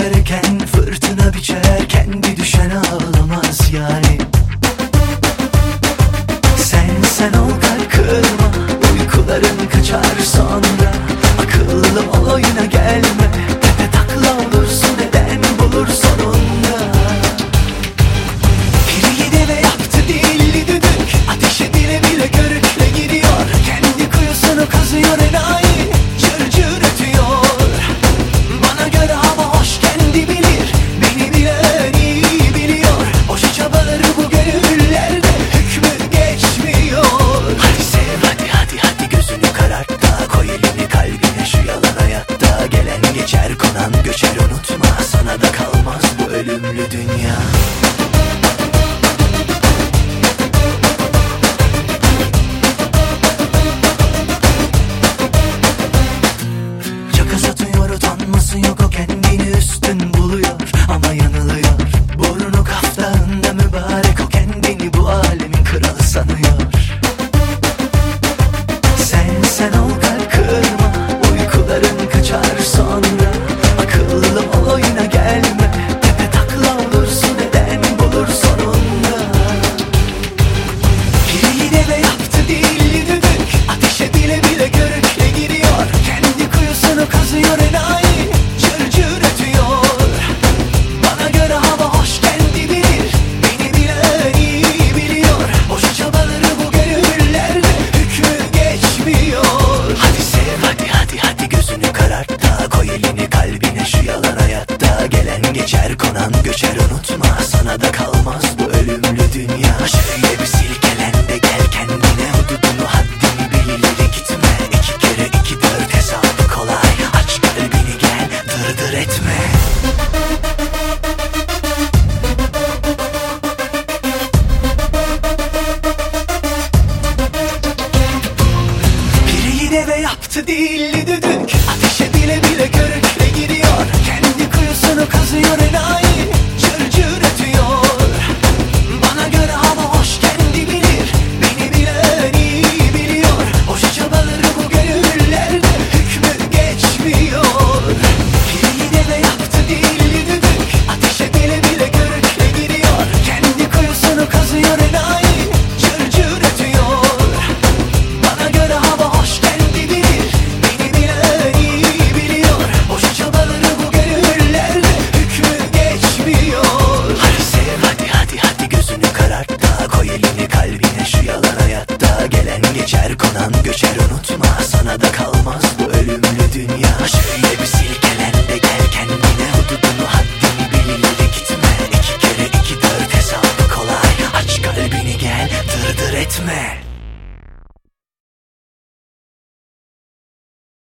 düşerken fırtına biçer, kendi düşen ağlamaz yani. Sen ol, kalp kırma, uykuların kaçar sonra. Akıllı ol, oyuna gelme, tepe takla olursun, neden bulur sonunda. Biri yedi ve yaptı dilli düdük, ateşe bile bile körükle gidiyor. Kendi kuyusunu kazıyor enayi, cır cır ötüyor. Bana göre hava hoş, kendi bilir, beni bilen iyi biliyor. Boşa çabaları bu gönüllerde, hükmü geçmiyor. Hadi sev, hadi hadi hadi, gözünü karart da koy elini kalbine, şu yalan hayatta. Gelen geçer, konan göçer, unutma, sana da kalmaz bu ölümlü dünya. Caka satıyor, utanması yok, o kendini üstün buluyor ama yanılıyor. Burnu kaftağında mübarek, o kendini bu alemin kralı sanıyor. Sen ol, kalp kırma, uykuların kaçar sonra. Akıllı ol, oyuna gelme, tepe takla olursun, neden bulur sonunda. Biri de ve yaptı dilli düdük, ateşe bile bile körükle gidiyor. Kendi kuyusunu kazıyor enayi, cır cır ötüyor. Bana göre hava hoş, kendi bilir, beni bilen iyi biliyor. Boşa çabaları bu gönüllerde, hükmü geçmiyor. Hadi sev, hadi hadi hadi, gözünü karart da koy elini kalbine, şu yalan hayatta. Gelen geçer, konan göçer, unutma, sana da kalmaz bu ölümlü dünya. Şöyle bir silkelen de gel kendine, hududunu haddini bil, ileri gitme. 2 kere 2 4 hesabı kolay, aç kalbini gel, dırdır etme. Biri yine ve yaptı dilli düdük, ateşe bile bile körükle gidiyor. Kendi kuyusunu kazıyor enayi.